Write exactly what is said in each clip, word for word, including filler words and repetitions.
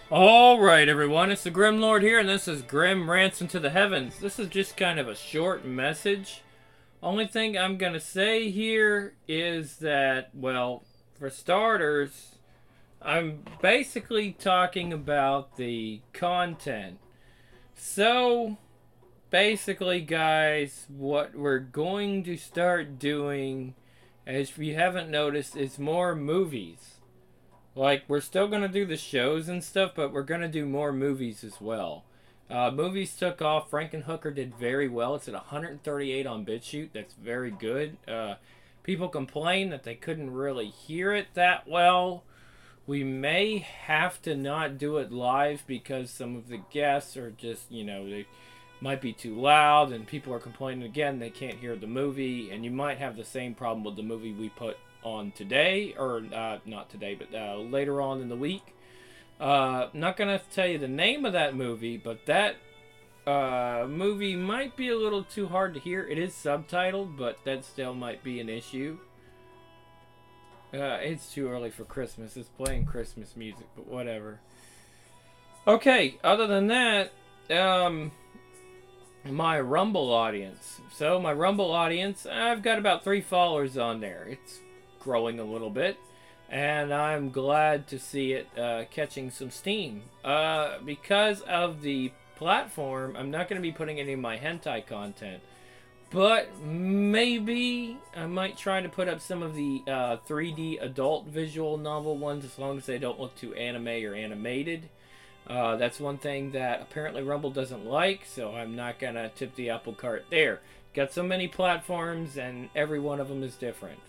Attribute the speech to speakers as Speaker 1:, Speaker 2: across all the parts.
Speaker 1: Alright, everyone, it's the Grim Lord here, and this is Grim Rants into the Heavens. This is just kind of a short message. Only thing I'm gonna say here is that, well, for starters, I'm basically talking about the content. So, basically, guys, what we're going to start doing, as if you haven't noticed, is more movies. Like, we're still going to do the shows and stuff, but we're going to do more movies as well. Uh, movies took off. Frankenhooker did very well. It's at one hundred thirty-eight on BitChute. That's very good. Uh, people complain that they couldn't really hear it that well. We may have to not do it live because some of the guests are just, you know, they might be too loud and people are complaining again they can't hear the movie. And you might have the same problem with the movie we put on today, or uh, not today, but uh, later on in the week. Uh, not gonna tell you the name of that movie, but that uh, movie might be a little too hard to hear. It is subtitled, but that still might be an issue. Uh, it's too early for Christmas. It's playing Christmas music, but whatever. Okay, other than that, um, my Rumble audience. So my Rumble audience, I've got about three followers on there. It's growing a little bit, and I'm glad to see it uh, catching some steam. Uh, because of the platform, I'm not going to be putting any of my hentai content, but maybe I might try to put up some of the uh, three D adult visual novel ones, as long as they don't look too anime or animated. Uh, that's one thing that apparently Rumble doesn't like, so I'm not going to tip the apple cart there. Got so many platforms, and every one of them is different.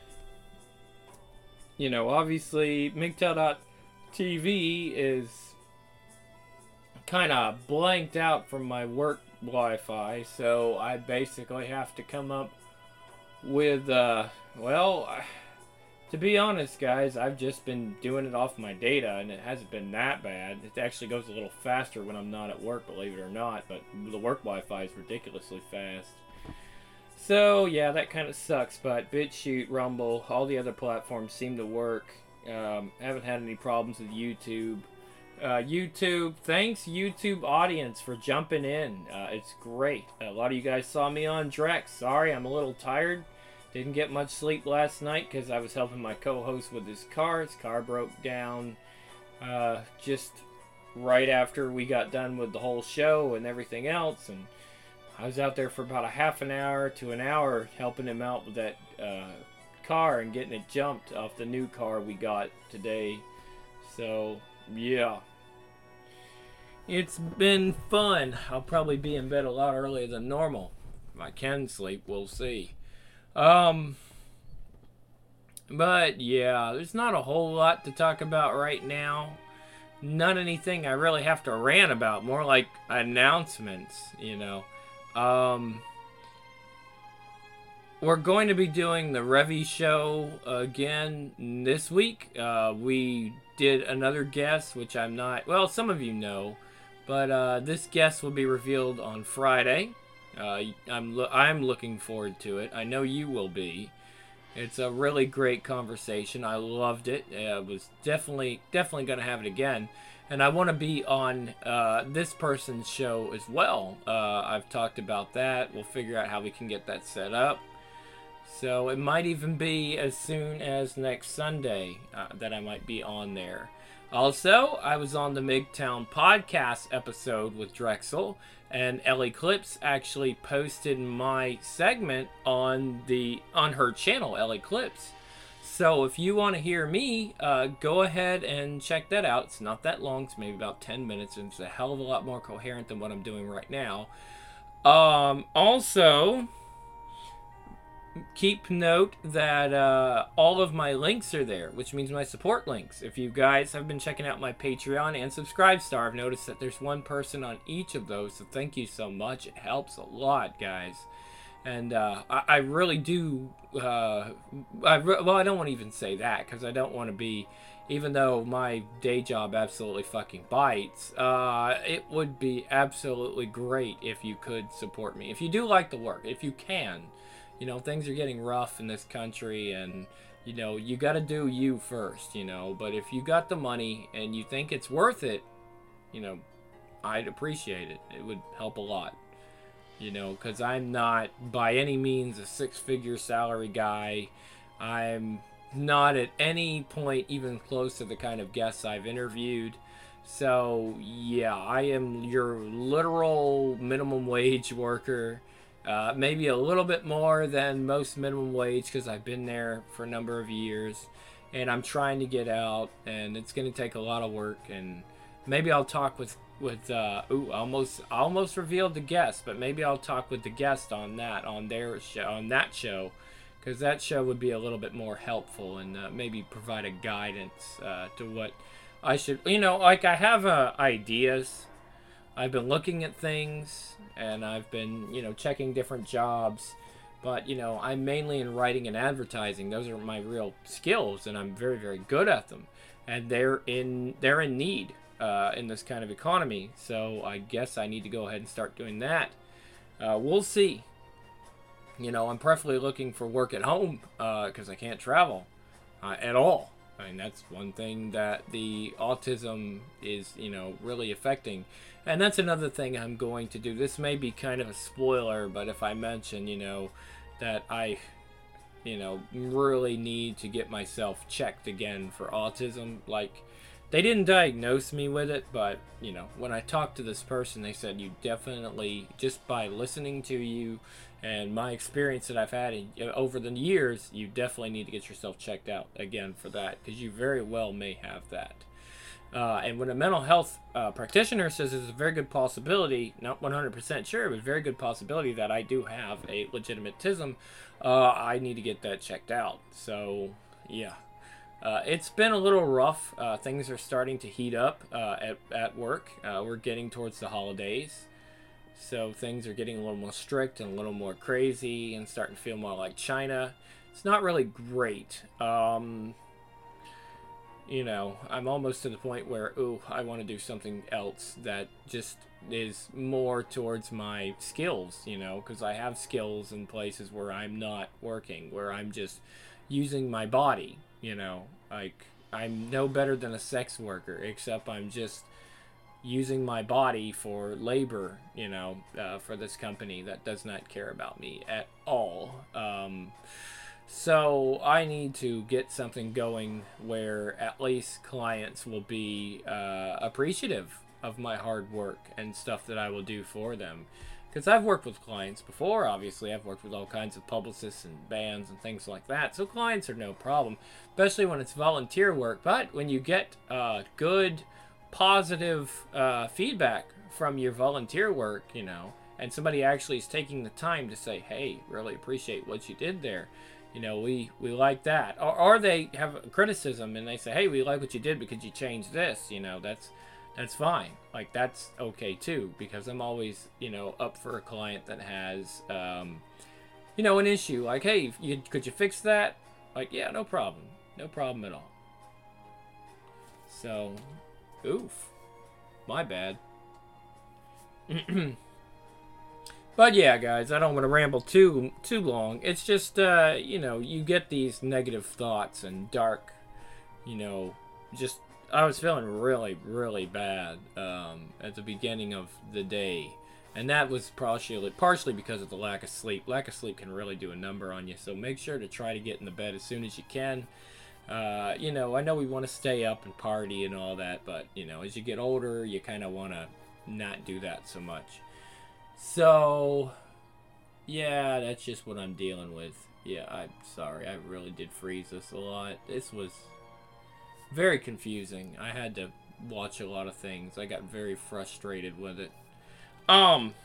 Speaker 1: You know, obviously, M G T O W dot T V is kind of blanked out from my work Wi-Fi, so I basically have to come up with, uh, well, to be honest, guys, I've just been doing it off my data, and it hasn't been that bad. It actually goes a little faster when I'm not at work, believe it or not, but the work Wi-Fi is ridiculously fast. So, yeah, that kind of sucks, but BitChute, Rumble, all the other platforms seem to work. Um, haven't had any problems with YouTube. Uh, YouTube, thanks YouTube audience for jumping in. Uh, it's great. A lot of you guys saw me on Drex. Sorry, I'm a little tired. Didn't get much sleep last night because I was helping my co-host with his car. His car broke down uh, just right after we got done with the whole show and everything else, and I was out there for about a half an hour to an hour helping him out with that uh, car and getting it jumped off the new car we got today. So, yeah. It's been fun. I'll probably be in bed a lot earlier than normal. If I can sleep, we'll see. Um, but, yeah, there's not a whole lot to talk about right now. Not anything I really have to rant about. More like announcements, you know. Um, we're going to be doing the Revy show again this week. Uh, we did another guest, which I'm not, well, some of you know, but uh, this guest will be revealed on Friday. Uh, I'm lo- I'm looking forward to it. I know you will be. It's a really great conversation. I loved it. I was definitely definitely going to have it again. And I want to be on uh, this person's show as well. Uh, I've talked about that. We'll figure out how we can get that set up. So it might even be as soon as next Sunday uh, that I might be on there. Also, I was on the MGTOW podcast episode with Drexel, and Ellie Clips actually posted my segment on the on her channel, Ellie Clips. So if you want to hear me, uh, go ahead and check that out. It's not that long. It's maybe about ten minutes, and it's a hell of a lot more coherent than what I'm doing right now. Um, also, keep note that uh, all of my links are there, which means my support links. If you guys have been checking out my Patreon and Subscribestar, I've noticed that there's one person on each of those, so thank you so much. It helps a lot, guys. And uh, I, I really do, uh, I re- well, I don't want to even say that, because I don't want to be, even though my day job absolutely fucking bites, uh, it would be absolutely great if you could support me. If you do like the work, if you can. You know, things are getting rough in this country, and, you know, you got to do you first, you know. But if you got the money and you think it's worth it, you know, I'd appreciate it. It would help a lot. You know, because I'm not by any means a six-figure salary guy. I'm not at any point even close to the kind of guests I've interviewed. So, yeah, I am your literal minimum wage worker. Uh, maybe a little bit more than most minimum wage because I've been there for a number of years. And I'm trying to get out, and it's going to take a lot of work. And maybe I'll talk with with uh ooh almost almost revealed the guest, but maybe I'll talk with the guest on that on their show on that show, because that show would be a little bit more helpful and uh, maybe provide a guidance uh, to what I should, you know, like I have uh, ideas. I've been looking at things, and I've been, you know, checking different jobs, but you know, I'm mainly in writing and advertising. Those are my real skills, and I'm very very good at them, and they're in they're in need Uh, in this kind of economy, so I guess I need to go ahead and start doing that. Uh, we'll see. You know, I'm preferably looking for work at home because uh, I can't travel uh, at all. I mean, that's one thing that the autism is, you know, really affecting. And that's another thing I'm going to do. This may be kind of a spoiler, but if I mention, you know, that I, you know, really need to get myself checked again for autism, like, they didn't diagnose me with it, but, you know, when I talked to this person, they said you definitely, just by listening to you and my experience that I've had in, over the years, you definitely need to get yourself checked out again for that, because you very well may have that. Uh, and when a mental health uh, practitioner says there's a very good possibility, not one hundred percent sure, but very good possibility that I do have a legitimate autism, uh, I need to get that checked out. So, yeah. Uh, it's been a little rough. Uh, things are starting to heat up uh, at, at work. Uh, we're getting towards the holidays. So things are getting a little more strict and a little more crazy and starting to feel more like China. It's not really great. Um, you know, I'm almost to the point where, ooh, I want to do something else that just is more towards my skills, you know, because I have skills in places where I'm not working, where I'm just using my body. You know, like, I'm no better than a sex worker, except I'm just using my body for labor, you know, uh, for this company that does not care about me at all. Um, so I need to get something going where at least clients will be uh, appreciative of my hard work and stuff that I will do for them. Because I've worked with clients before, obviously. I've worked with all kinds of publicists and bands and things like that. So clients are no problem, especially when it's volunteer work. But when you get uh, good, positive uh, feedback from your volunteer work, you know, and somebody actually is taking the time to say, hey, really appreciate what you did there. You know, we, we like that. Or, or they have a criticism and they say, hey, we like what you did because you changed this. You know, that's... That's fine. Like, that's okay too, because I'm always, you know, up for a client that has, um, you know, an issue. Like, hey, you, could you fix that? Like, yeah, no problem. No problem at all. So, oof. My bad. But yeah, guys, I don't want to ramble too too long. It's just, uh, you know, you get these negative thoughts and dark, you know, just... I was feeling really, really bad um, at the beginning of the day. And that was partially, partially because of the lack of sleep. Lack of sleep can really do a number on you. So make sure to try to get in the bed as soon as you can. Uh, you know, I know we want to stay up and party and all that. But, you know, as you get older, you kind of want to not do that so much. So, yeah, that's just what I'm dealing with. Yeah, I'm sorry. I really did freeze this a lot. This was... very confusing. I had to watch a lot of things. I got very frustrated with it. Um,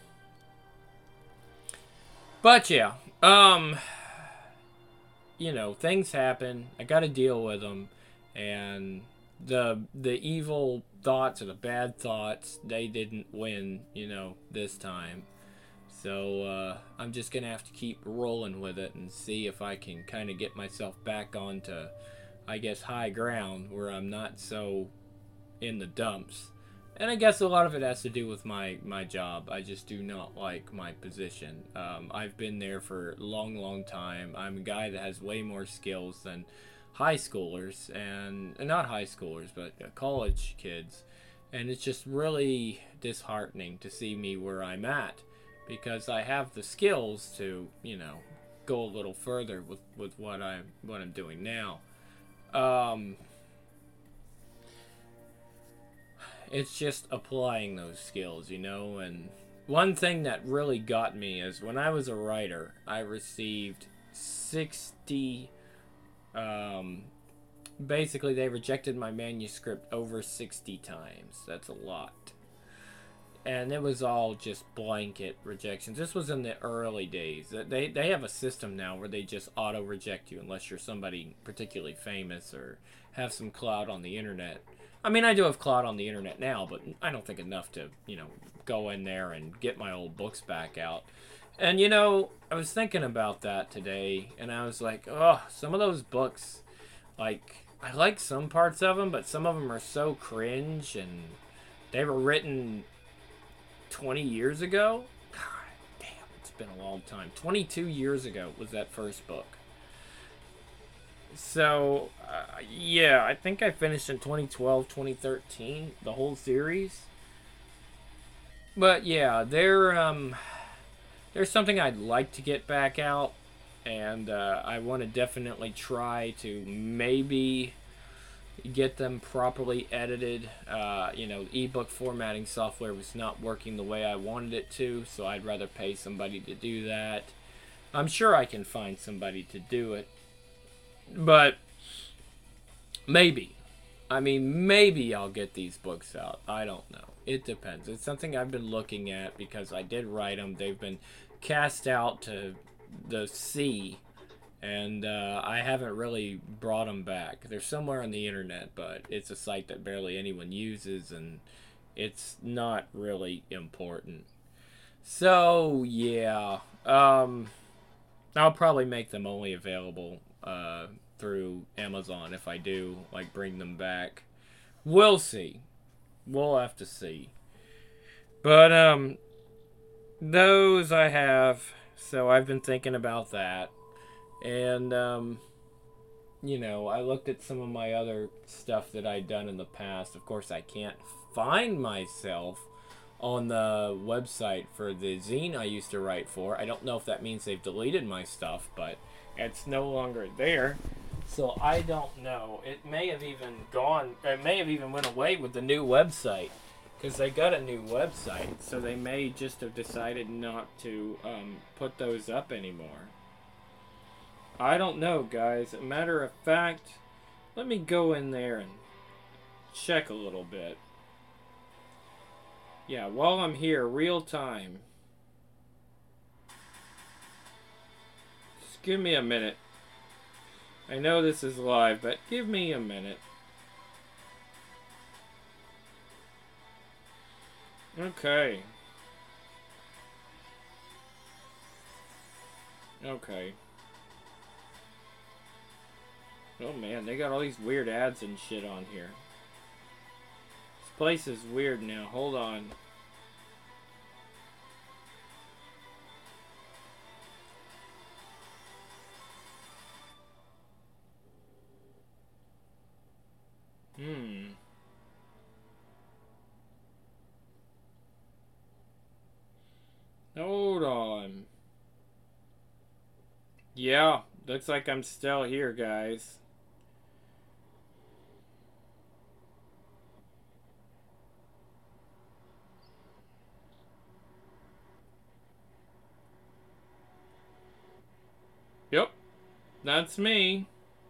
Speaker 1: but yeah, um, you know, things happen. I got to deal with them, and the the evil thoughts or the bad thoughts, they didn't win, you know, this time. So uh, I'm just gonna have to keep rolling with it and see if I can kind of get myself back onto, I guess, high ground where I'm not so in the dumps. And I guess a lot of it has to do with my, my job. I just do not like my position. Um, I've been there for a long, long time. I'm a guy that has way more skills than high schoolers, and, and not high schoolers, but uh, college kids. And it's just really disheartening to see me where I'm at, because I have the skills to, you know, go a little further with, with what I'm what I'm doing now. Um, it's just applying those skills, you know. And one thing that really got me is when I was a writer, I received sixty. Um, basically, they rejected my manuscript over sixty times. That's a lot. And it was all just blanket rejections. This was in the early days. They they have a system now where they just auto reject you unless you're somebody particularly famous or have some clout on the internet. I mean, I do have clout on the internet now, but I don't think enough to, you know, go in there and get my old books back out. And you know, I was thinking about that today, and I was like, oh, some of those books, like, I like some parts of them, but some of them are so cringe, and they were written twenty years ago. God damn, it's been a long time. twenty-two years ago was that first book. So, uh, yeah, I think I finished in twenty twelve, twenty thirteen, the whole series. But yeah, there, um, there's something I'd like to get back out, and uh, I want to definitely try to maybe get them properly edited. Uh, you know, ebook formatting software was not working the way I wanted it to, so I'd rather pay somebody to do that. I'm sure I can find somebody to do it, but maybe. I mean, maybe I'll get these books out. I don't know. It depends. It's something I've been looking at because I did write them. They've been cast out to the sea, and uh, I haven't really brought them back. They're somewhere on the internet, but it's a site that barely anyone uses, and it's not really important. So, yeah. Um, I'll probably make them only available uh, through Amazon if I do, like, bring them back. We'll see. We'll have to see. But, um, those I have, so I've been thinking about that. And, um, you know, I looked at some of my other stuff that I'd done in the past. Of course, I can't find myself on the website for the zine I used to write for. I don't know if that means they've deleted my stuff, but it's no longer there. So I don't know. It may have even gone, it may have even went away with the new website, because they got a new website. So they may just have decided not to um, put those up anymore. I don't know, guys. A matter of fact, let me go in there and check a little bit. Yeah, while I'm here, real time. Just give me a minute. I know this is live, but give me a minute. Okay. Okay. Oh man, they got all these weird ads and shit on here. This place is weird now. Hold on. Hmm. Hold on. Yeah, looks like I'm still here, guys. Yep, that's me.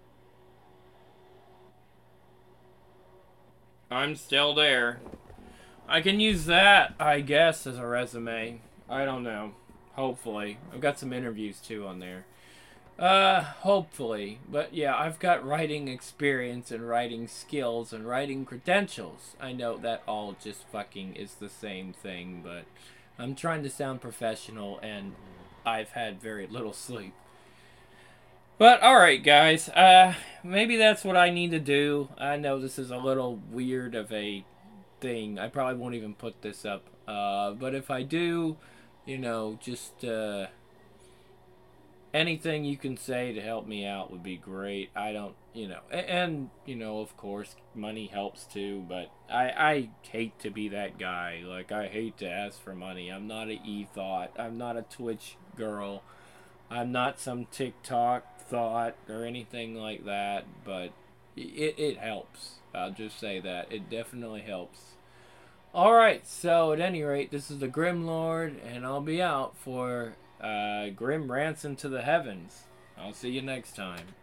Speaker 1: I'm still there. I can use that, I guess, as a resume. I don't know. Hopefully. I've got some interviews too on there. Uh, hopefully. But yeah, I've got writing experience and writing skills and writing credentials. I know that all just fucking is the same thing, but I'm trying to sound professional, and I've had very little sleep. But alright, guys. Uh, maybe that's what I need to do. I know this is a little weird of a thing. I probably won't even put this up. Uh, uh, but if I do, you know, just uh, anything you can say to help me out would be great. I don't, you know, and, and you know, of course, money helps too. But I, I hate to be that guy. Like I hate to ask for money. I'm not a e thought. I'm not a Twitch girl. I'm not some TikTok thought or anything like that. But it it helps. I'll just say that it definitely helps. All right. So at any rate, this is the Grim Lord, and I'll be out for uh, Grim Ransom to the Heavens. I'll see you next time.